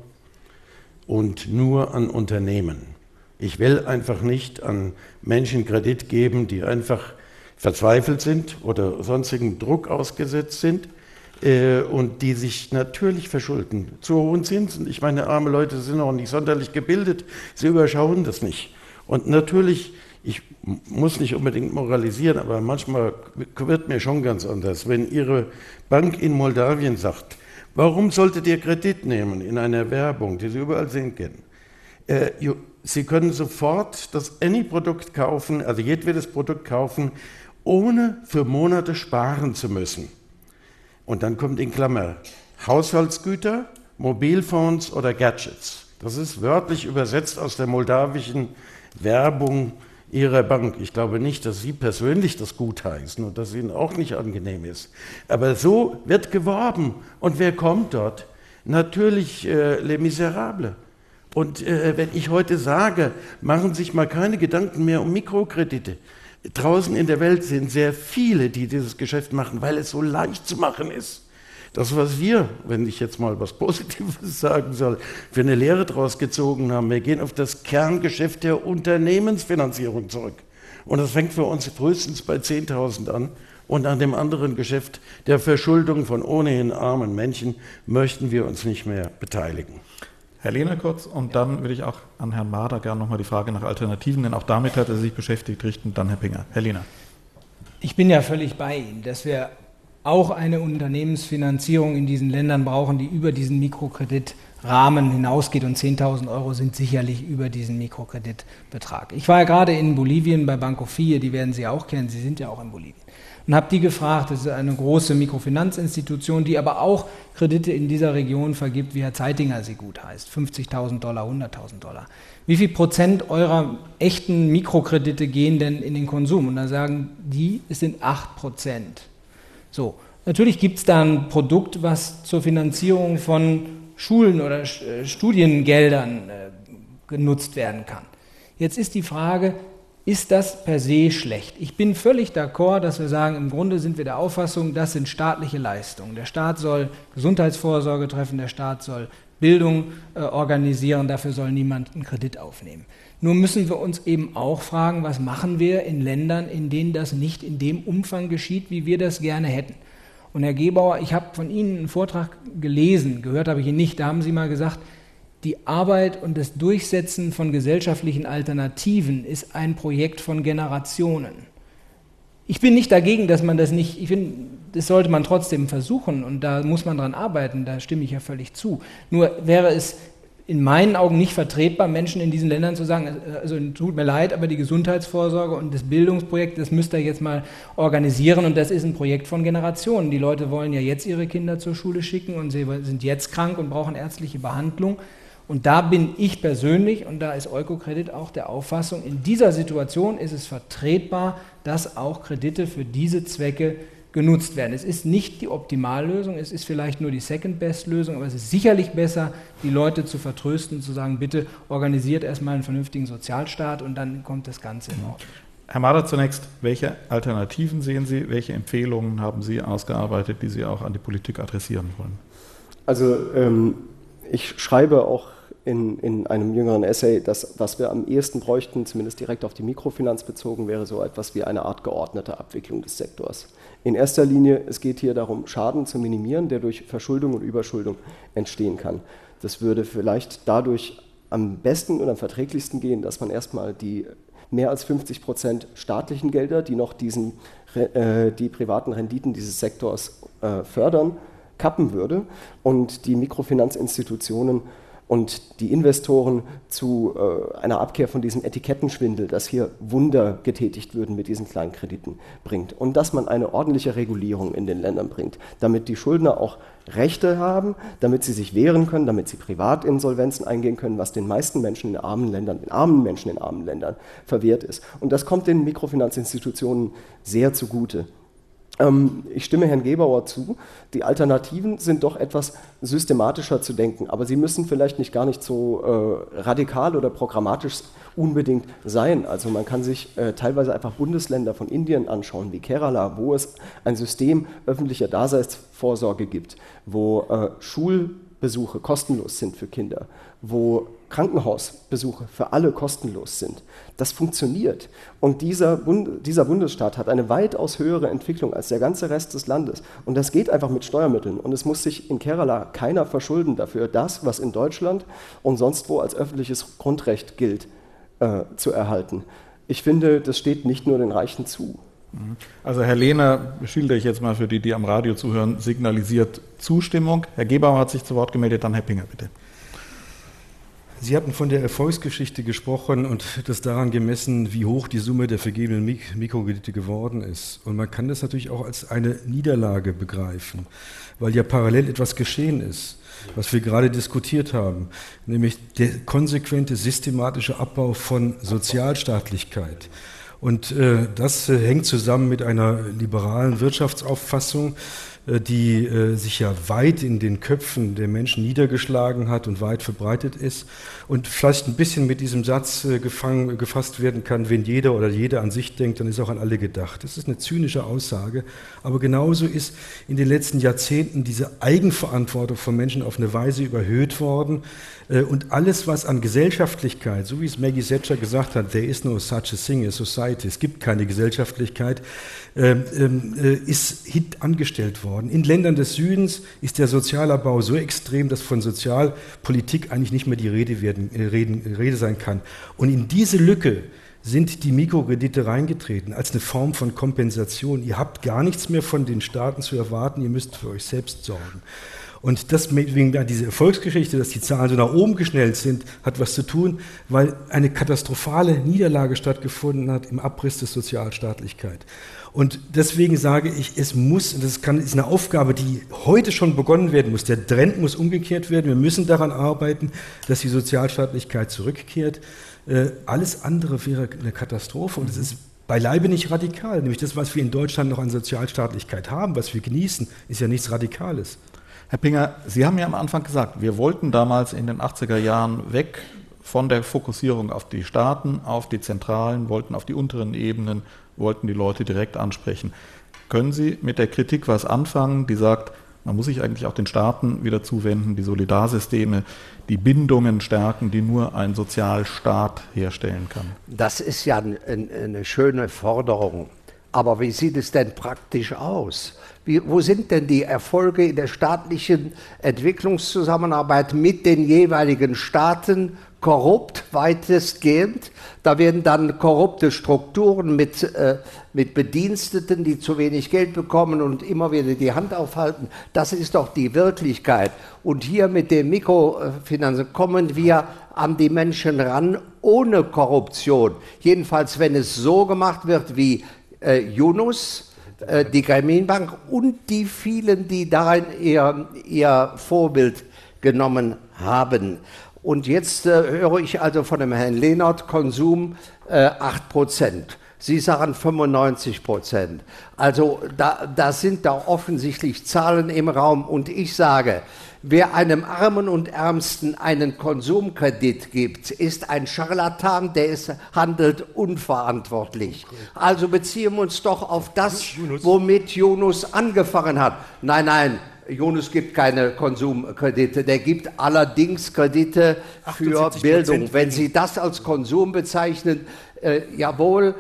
Speaker 5: und nur an Unternehmen. Ich will einfach nicht an Menschen Kredit geben, die einfach verzweifelt sind oder sonstigen Druck ausgesetzt sind und die sich natürlich verschulden zu hohen Zinsen. Ich meine, arme Leute sind auch nicht sonderlich gebildet, sie überschauen das nicht. Und natürlich, ich muss nicht unbedingt moralisieren, aber manchmal wird mir schon ganz anders, wenn Ihre Bank in Moldawien sagt, warum solltet ihr Kredit nehmen in einer Werbung, die Sie überall sehen können? Sie können sofort das Any-Produkt kaufen, also jedwedes Produkt kaufen, ohne für Monate sparen zu müssen. Und dann kommt in Klammer Haushaltsgüter, Mobilphones oder Gadgets. Das ist wörtlich übersetzt aus der moldawischen Werbung Ihrer Bank. Ich glaube nicht, dass Sie persönlich das gutheißen und dass es Ihnen auch nicht angenehm ist. Aber so wird geworben. Und wer kommt dort? Natürlich Les Miserables. Und wenn ich heute sage, machen Sie sich mal keine Gedanken mehr um Mikrokredite. Draußen in der Welt sind sehr viele, die dieses Geschäft machen, weil es so leicht zu machen ist. Das, was wir, wenn ich jetzt mal was Positives sagen soll, für eine Lehre daraus gezogen haben, wir gehen auf das Kerngeschäft der Unternehmensfinanzierung zurück. Und das fängt für uns frühestens bei 10.000 an. Und an dem anderen Geschäft der Verschuldung von ohnehin armen Menschen möchten wir uns nicht mehr beteiligen.
Speaker 2: Herr Lehner kurz, und dann würde ich auch an Herrn Mader gerne nochmal die Frage nach Alternativen, denn auch damit hat er sich beschäftigt, richten. Dann Herr Pinger. Herr Lehner.
Speaker 4: Ich bin ja völlig bei Ihnen, dass wir auch eine Unternehmensfinanzierung in diesen Ländern brauchen, die über diesen Mikrokreditrahmen hinausgeht, und 10.000 € sind sicherlich über diesen Mikrokreditbetrag. Ich war ja gerade in Bolivien bei Banco FIE, die werden Sie auch kennen, Sie sind ja auch in Bolivien, und habe die gefragt, das ist eine große Mikrofinanzinstitution, die aber auch Kredite in dieser Region vergibt, wie Herr Zeitinger sie gut heißt, $50.000, $100.000. Wie viel Prozent eurer echten Mikrokredite gehen denn in den Konsum? Und da sagen die, es sind 8%. So, natürlich gibt es da ein Produkt, was zur Finanzierung von Schulen oder Studiengeldern genutzt werden kann. Jetzt ist die Frage, ist das per se schlecht? Ich bin völlig d'accord, dass wir sagen, im Grunde sind wir der Auffassung, das sind staatliche Leistungen. Der Staat soll Gesundheitsvorsorge treffen, der Staat soll Bildung organisieren, dafür soll niemand einen Kredit aufnehmen. Nur müssen wir uns eben auch fragen, was machen wir in Ländern, in denen das nicht in dem Umfang geschieht, wie wir das gerne hätten. Und Herr Gebauer, ich habe von Ihnen einen Vortrag gelesen, gehört habe ich ihn nicht, da haben Sie mal gesagt, die Arbeit und das Durchsetzen von gesellschaftlichen Alternativen ist ein Projekt von Generationen. Ich bin nicht dagegen, dass man das nicht, ich finde, das sollte man trotzdem versuchen und da muss man dran arbeiten, da stimme ich ja völlig zu. Nur wäre es in meinen Augen nicht vertretbar, Menschen in diesen Ländern zu sagen, also tut mir leid, aber die Gesundheitsvorsorge und das Bildungsprojekt, das müsst ihr jetzt mal organisieren und das ist ein Projekt von Generationen. Die Leute wollen ja jetzt ihre Kinder zur Schule schicken und sie sind jetzt krank und brauchen ärztliche Behandlung. Und da bin ich persönlich, und da ist Eukokredit auch der Auffassung, in dieser Situation ist es vertretbar, dass auch Kredite für diese Zwecke genutzt werden. Es ist nicht die Optimallösung, es ist vielleicht nur die Second-Best-Lösung, aber es ist sicherlich besser, die Leute zu vertrösten und zu sagen, bitte organisiert erstmal einen vernünftigen Sozialstaat und dann kommt das Ganze in Ordnung.
Speaker 2: Herr Mader, zunächst, welche Alternativen sehen Sie, welche Empfehlungen haben Sie ausgearbeitet, die Sie auch an die Politik adressieren wollen?
Speaker 3: Also ich schreibe auch in einem jüngeren Essay, dass was wir am ehesten bräuchten, zumindest direkt auf die Mikrofinanz bezogen, wäre so etwas wie eine Art geordnete Abwicklung des Sektors. In erster Linie, es geht hier darum, Schaden zu minimieren, der durch Verschuldung und Überschuldung entstehen kann. Das würde vielleicht dadurch am besten und am verträglichsten gehen, dass man erstmal die mehr als 50% staatlichen Gelder, die noch die privaten Renditen dieses Sektors fördern, kappen würde und die Mikrofinanzinstitutionen und die Investoren zu einer Abkehr von diesem Etikettenschwindel, dass hier Wunder getätigt würden mit diesen kleinen Krediten, bringt. Und dass man eine ordentliche Regulierung in den Ländern bringt, damit die Schuldner auch Rechte haben, damit sie sich wehren können, damit sie Privatinsolvenzen eingehen können, was den meisten Menschen in armen Ländern, den armen Menschen in armen Ländern verwehrt ist. Und das kommt den Mikrofinanzinstitutionen sehr zugute. Ich stimme Herrn Gebauer zu, die Alternativen sind doch etwas systematischer zu denken, aber sie müssen vielleicht nicht gar nicht so radikal oder programmatisch unbedingt sein. Also man kann sich teilweise einfach Bundesländer von Indien anschauen, wie Kerala, wo es ein System öffentlicher Daseinsvorsorge gibt, wo Schulbesuche kostenlos sind für Kinder, wo Krankenhausbesuche für alle kostenlos sind. Das funktioniert. Und dieser Bundesstaat hat eine weitaus höhere Entwicklung als der ganze Rest des Landes. Und das geht einfach mit Steuermitteln. Und es muss sich in Kerala keiner verschulden dafür, das, was in Deutschland und sonst wo als öffentliches Grundrecht gilt, zu erhalten. Ich finde, das steht nicht nur den Reichen zu.
Speaker 2: Also Herr Lehner, schildere ich jetzt mal für die, die am Radio zuhören, signalisiert Zustimmung. Herr Gebauer hat sich zu Wort gemeldet, dann Herr Pinger, bitte.
Speaker 6: Sie hatten von der Erfolgsgeschichte gesprochen und das daran gemessen, wie hoch die Summe der vergebenen Mikrokredite geworden ist. Und man kann das natürlich auch als eine Niederlage begreifen, weil ja parallel etwas geschehen ist, was wir gerade diskutiert haben, nämlich der konsequente systematische Abbau von Sozialstaatlichkeit. Und das hängt zusammen mit einer liberalen Wirtschaftsauffassung, die sich ja weit in den Köpfen der Menschen niedergeschlagen hat und weit verbreitet ist und vielleicht ein bisschen mit diesem Satz gefasst werden kann, wenn jeder oder jede an sich denkt, dann ist auch an alle gedacht. Das ist eine zynische Aussage, aber genauso ist in den letzten Jahrzehnten diese Eigenverantwortung von Menschen auf eine Weise überhöht worden und alles, was an Gesellschaftlichkeit, so wie es Maggie Thatcher gesagt hat, there is no such a thing as society, es gibt keine Gesellschaftlichkeit, ist hintangestellt worden. In Ländern des Südens ist der Sozialabbau so extrem, dass von Sozialpolitik eigentlich nicht mehr die Rede sein kann. Und in diese Lücke sind die Mikrokredite reingetreten als eine Form von Kompensation. Ihr habt gar nichts mehr von den Staaten zu erwarten, ihr müsst für euch selbst sorgen. Und deswegen diese Erfolgsgeschichte, dass die Zahlen so nach oben geschnellt sind, hat was zu tun, weil eine katastrophale Niederlage stattgefunden hat im Abriss der Sozialstaatlichkeit. Und deswegen sage ich, es muss, ist eine Aufgabe, die heute schon begonnen werden muss. Der Trend muss umgekehrt werden. Wir müssen daran arbeiten, dass die Sozialstaatlichkeit zurückkehrt. Alles andere wäre eine Katastrophe und es ist beileibe nicht radikal. Nämlich das, was wir in Deutschland noch an Sozialstaatlichkeit haben, was wir genießen, ist ja nichts Radikales.
Speaker 2: Herr Pinger, Sie haben ja am Anfang gesagt, wir wollten damals in den 80er Jahren weg von der Fokussierung auf die Staaten, auf die Zentralen, wollten auf die unteren Ebenen, wollten die Leute direkt ansprechen. Können Sie mit der Kritik was anfangen, die sagt, man muss sich eigentlich auch den Staaten wieder zuwenden, die Solidarsysteme, die Bindungen stärken, die nur ein Sozialstaat herstellen kann?
Speaker 7: Das ist ja eine schöne Forderung. Aber wie sieht es denn praktisch aus? Wo sind denn die Erfolge in der staatlichen Entwicklungszusammenarbeit mit den jeweiligen Staaten korrupt weitestgehend. Da werden dann korrupte Strukturen mit Bediensteten, die zu wenig Geld bekommen und immer wieder die Hand aufhalten. Das ist doch die Wirklichkeit. Und hier mit den Mikrofinanzen kommen wir an die Menschen ran, ohne Korruption. Jedenfalls, wenn es so gemacht wird wie Yunus, die Grameenbank und die vielen, die darin ihr Vorbild genommen haben. Und jetzt höre ich also von dem Herrn Lehnert, Konsum 8%. Sie sagen 95%. Also da sind da offensichtlich Zahlen im Raum. Und ich sage, wer einem Armen und Ärmsten einen Konsumkredit gibt, ist ein Scharlatan, der handelt unverantwortlich. Also beziehen wir uns doch auf das, womit Yunus angefangen hat. Nein, Yunus gibt keine Konsumkredite, der gibt allerdings Kredite für Bildung. Wenn Sie das als Konsum bezeichnen, jawohl,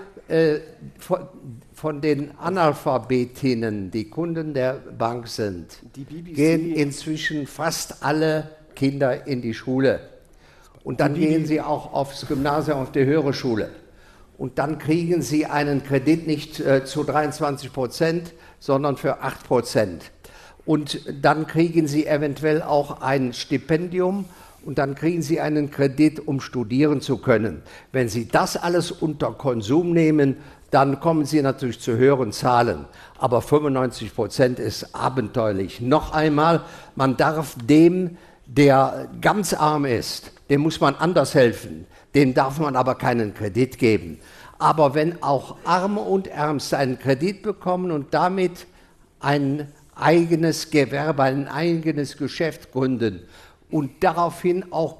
Speaker 7: von den Analphabetinnen, die Kunden der Bank sind, gehen inzwischen fast alle Kinder in die Schule. Und dann gehen sie auch aufs Gymnasium, auf die höhere Schule. Und dann kriegen sie einen Kredit nicht zu 23%, sondern für 8%. Und dann kriegen sie eventuell auch ein Stipendium und dann kriegen sie einen Kredit, um studieren zu können. Wenn Sie das alles unter Konsum nehmen, dann kommen Sie natürlich zu höheren Zahlen. Aber 95% ist abenteuerlich. Noch einmal, man darf dem, der ganz arm ist, dem muss man anders helfen. Dem darf man aber keinen Kredit geben. Aber wenn auch Arme und Ärmste einen Kredit bekommen und damit ein eigenes Gewerbe, ein eigenes Geschäft gründen und daraufhin auch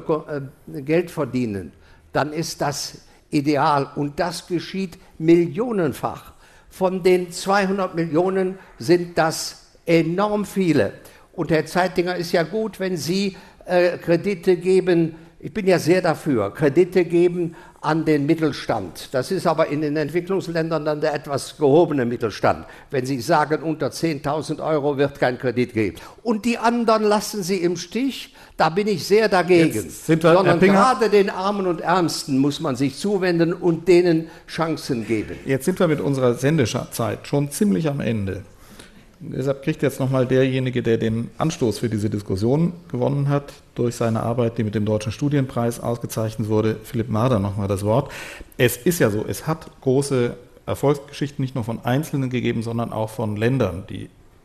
Speaker 7: Geld verdienen, dann ist das ideal. Und das geschieht millionenfach. Von den 200 Millionen sind das enorm viele. Und Herr Zeitinger, ist ja gut, wenn Sie Kredite geben. Ich bin ja sehr dafür, Kredite geben an den Mittelstand. Das ist aber in den Entwicklungsländern dann der etwas gehobene Mittelstand. Wenn Sie sagen, unter 10.000 Euro wird kein Kredit geben. Und die anderen lassen Sie im Stich, da bin ich sehr dagegen. Sondern gerade den Armen und Ärmsten muss man sich zuwenden und denen Chancen geben.
Speaker 2: Jetzt sind wir mit unserer Sendezeit schon ziemlich am Ende. Deshalb kriegt jetzt nochmal derjenige, der den Anstoß für diese Diskussion gewonnen hat, durch seine Arbeit, die mit dem Deutschen Studienpreis ausgezeichnet wurde, Philipp Marder, nochmal das Wort. Es ist ja so, es hat große Erfolgsgeschichten nicht nur von Einzelnen gegeben, sondern auch von Ländern, die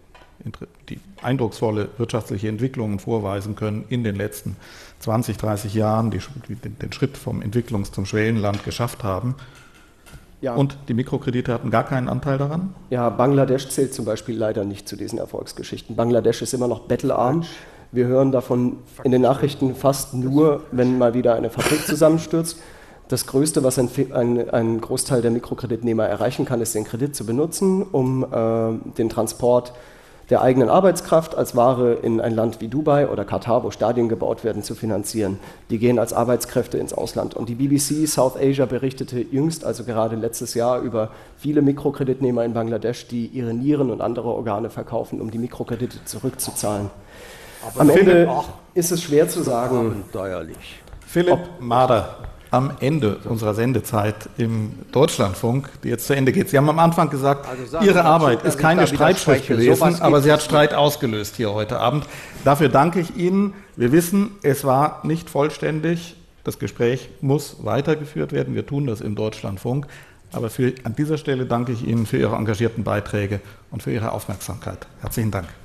Speaker 2: eindrucksvolle wirtschaftliche Entwicklungen vorweisen können in den letzten 20, 30 Jahren, die den Schritt vom Entwicklungs- zum Schwellenland geschafft haben. Ja. Und die Mikrokredite hatten gar keinen Anteil daran?
Speaker 3: Ja, Bangladesch zählt zum Beispiel leider nicht zu diesen Erfolgsgeschichten. Bangladesch ist immer noch bettelarm. Wir hören davon in den Nachrichten fast nur, wenn mal wieder eine Fabrik zusammenstürzt. Das Größte, was ein Großteil der Mikrokreditnehmer erreichen kann, ist den Kredit zu benutzen, um den Transport der eigenen Arbeitskraft als Ware in ein Land wie Dubai oder Katar, wo Stadien gebaut werden, zu finanzieren. Die gehen als Arbeitskräfte ins Ausland. Und die BBC South Asia berichtete jüngst, also gerade letztes Jahr, über viele Mikrokreditnehmer in Bangladesch, die ihre Nieren und andere Organe verkaufen, um die Mikrokredite zurückzuzahlen. Aber am Ende ist es schwer zu sagen.
Speaker 7: Abenteuerlich.
Speaker 2: Philipp Marder, am Ende unserer Sendezeit im Deutschlandfunk, die jetzt zu Ende geht. Sie haben am Anfang gesagt, Ihre Arbeit ist keine Streitschrift gewesen, aber sie hat Streit ausgelöst hier heute Abend. Dafür danke ich Ihnen. Wir wissen, es war nicht vollständig. Das Gespräch muss weitergeführt werden. Wir tun das im Deutschlandfunk. Aber an dieser Stelle danke ich Ihnen für Ihre engagierten Beiträge und für Ihre Aufmerksamkeit. Herzlichen Dank.